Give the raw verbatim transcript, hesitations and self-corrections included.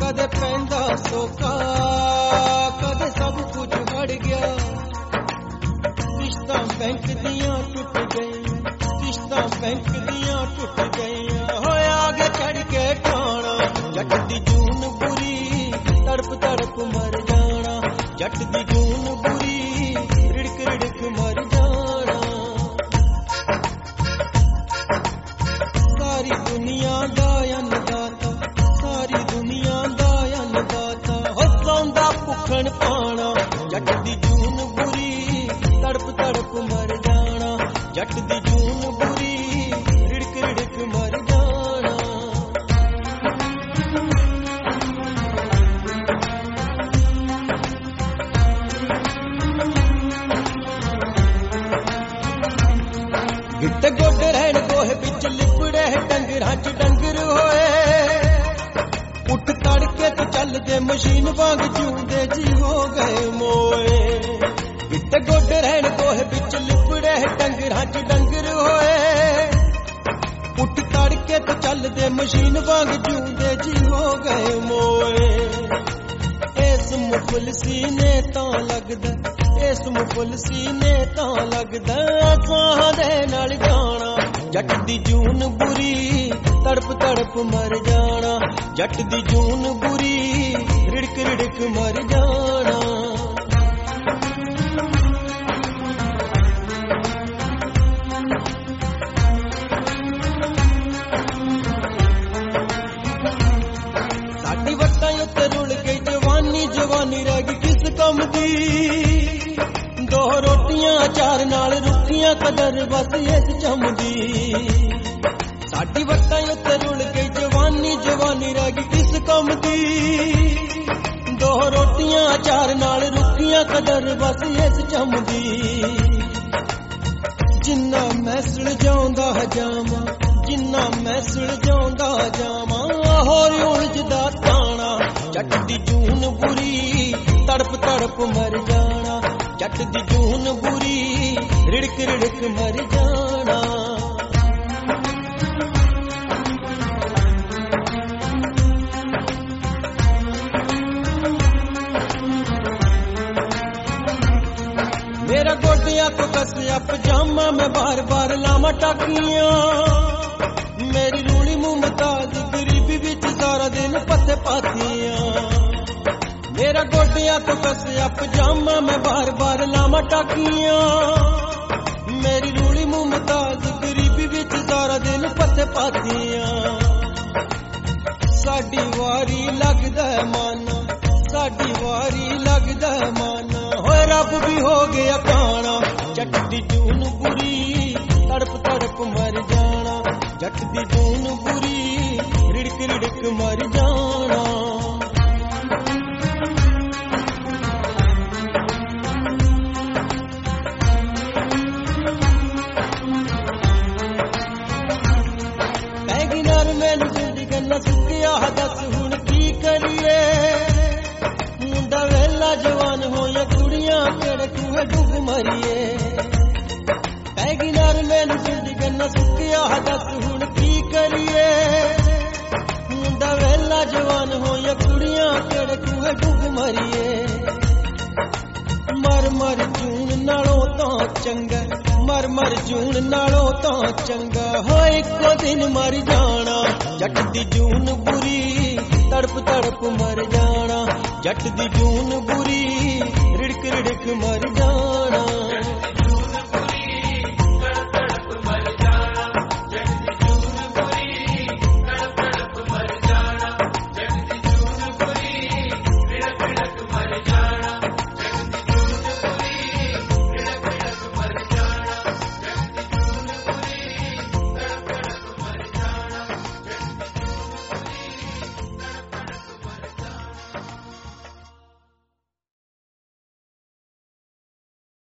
कदे पैंदा सोका कदे सब कुछ हट गया। किश्तां बैंक दियां टुट गई, किश्तां बैंक दियां टुट गई। होया आगे चढ़ के ठाणा जट दी जून बुरी, तड़प तड़प मर जाना। जट दी जून बुरी, रिड़क रिड़क मर जाना। सारी दुनिया दा अन्नदाता, सारी दुनिया दा अन्नदाता, हो सौंदा भुखन पाना। जट दी जून बुरी, तड़प तड़प मर जाना। जट दी जून बुरी, रिड़क रिड़क मर जाना। गिट्टे गोडे रहन गोहे बिच लिपड़े डंगरां च डंगर होए। उठ तड़के तो चलदे मशीन वांग जिउंदे जी हो गए मोए। गिट्टे गोडे रहन गोहे बिच लिपड़े डंगरां च डंगर होए। उठ तड़के तो चलदे मशीन वांग जिउंदे जी हो गए मोए। इस मुफलसी ने तां लगदा, इस मुफलसी ने तां लगदा साह दे नाल जाना। जट दी जून बुरी, तड़प तड़प मर जाना। जट दी जून बुरी, रिड़क रिड़क मर जाना। साडी वट्टां उत्ते रुल गई जवानी, जवानी रह गई किस कम दी। दो रोटियां चार नाल रुखियां कदर बस इस चमदी। साडी वट्टां उत्ते रुल गई जवानी, जवानी रह गई किस कम दी। दो रोटियां चार नाल रुखियां कदर बस इस चमदी। जिन्ना मैं सुलझाउंदा जावां, जिन्ना मैं सुलझाउंदा जावां, होर उलझदा ताना। जट दी जून बुरी, तड़प तड़प मर जाना। जट दी जून बुरी, रिड़क रिड़क मर जाना। मेरा गोडिया को कसया पजामा, मैं बार बार लावा टाकियां। मेरी रूली मुमताज गरीबी विच सारा दिन पत्ते पातियां। मेरा गोडिया तो कसया पजामा, मैं बार बार लावा टाकियां। मेरी रूली मुमताज गरीबी विच सारा दिन पत्ते पातियां। साडी वारी लगदा माना, साडी वारी लगदा माना, होए रब भी हो गया काना। जट दी जून बुरी, तड़प तड़प मर जाना। जट दी जून बुरी, रिड़क रिड़क मर जाना। मैनू जिंदी गन्ना सुकिया दस हुण की करिए। मुंडा वेला जवान हो या कुड़ियां केड़े कुए डुब मरिए। पैगी नार मैनू जिंदी गन्ना सुकिया दस हुण की करिए। मुंडा वेला जवान हो या कुड़ियां केड़े कुए डुब मरिए। मर मर जून नालों तां चंगा, मर मर जून नालों तां चंगा, हो इको दिन मर जाना। जट दी जून बुरी, तड़प तड़प मर जाना। जट दी जून बुरी, रिड़क रिड़क मर जाना।